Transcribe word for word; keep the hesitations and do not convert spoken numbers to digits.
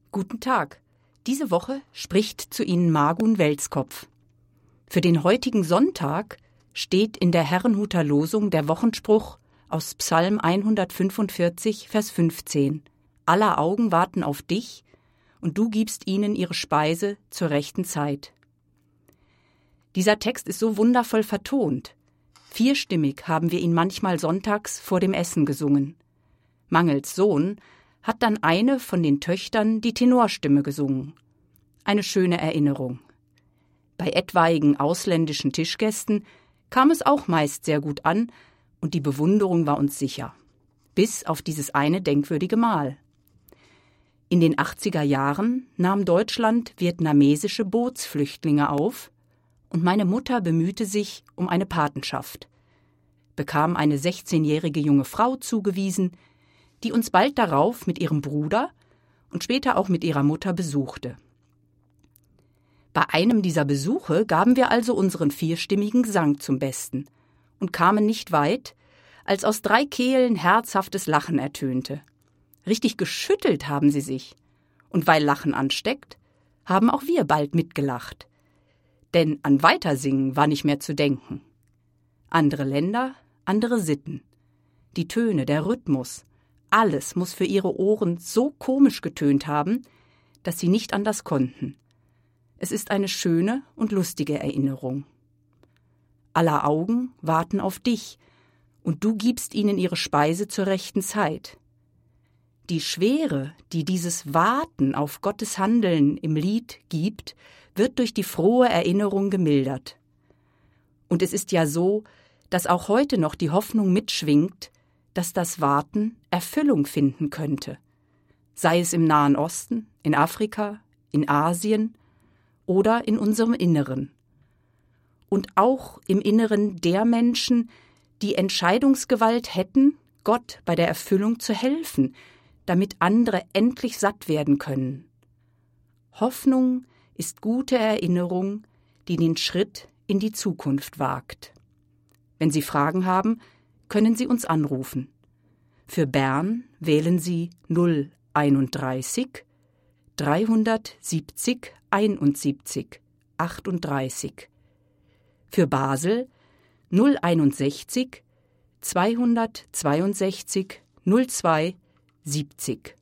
Guten Tag. Diese Woche spricht zu Ihnen Margun Welskopf. Für den heutigen Sonntag steht in der Herrnhuter Losung der Wochenspruch aus Psalm hundertfünfundvierzig, Vers fünfzehn. Aller Augen warten auf dich, und du gibst ihnen ihre Speise zur rechten Zeit. Dieser Text ist so wundervoll vertont. Vierstimmig haben wir ihn manchmal sonntags vor dem Essen gesungen. Mangels Sohn hat dann eine von den Töchtern die Tenorstimme gesungen. Eine schöne Erinnerung. Bei etwaigen ausländischen Tischgästen kam es auch meist sehr gut an und die Bewunderung war uns sicher. Bis auf dieses eine denkwürdige Mal. In den achtziger Jahren nahm Deutschland vietnamesische Bootsflüchtlinge auf und meine Mutter bemühte sich um eine Patenschaft, bekam eine sechzehnjährige junge Frau zugewiesen, die uns bald darauf mit ihrem Bruder und später auch mit ihrer Mutter besuchte. Bei einem dieser Besuche gaben wir also unseren vierstimmigen Gesang zum Besten und kamen nicht weit, als aus drei Kehlen herzhaftes Lachen ertönte. Richtig geschüttelt haben sie sich. Und weil Lachen ansteckt, haben auch wir bald mitgelacht. Denn an Weitersingen war nicht mehr zu denken. Andere Länder, andere Sitten. Die Töne, der Rhythmus, alles muss für ihre Ohren so komisch getönt haben, dass sie nicht anders konnten. Es ist eine schöne und lustige Erinnerung. Aller Augen warten auf dich, und du gibst ihnen ihre Speise zur rechten Zeit. Die Schwere, die dieses Warten auf Gottes Handeln im Lied gibt, wird durch die frohe Erinnerung gemildert. Und es ist ja so, dass auch heute noch die Hoffnung mitschwingt, dass das Warten Erfüllung finden könnte. Sei es im Nahen Osten, in Afrika, in Asien oder in unserem Inneren. Und auch im Inneren der Menschen, die Entscheidungsgewalt hätten, Gott bei der Erfüllung zu helfen, damit andere endlich satt werden können. Hoffnung ist gute Erinnerung, die den Schritt in die Zukunft wagt. Wenn Sie Fragen haben, können Sie uns anrufen. Für Bern wählen Sie null einunddreißig dreihundertsiebzig einundsiebzig achtunddreißig. Für Basel null einundsechzig zweihundertzweiundsechzig null zwei siebzig.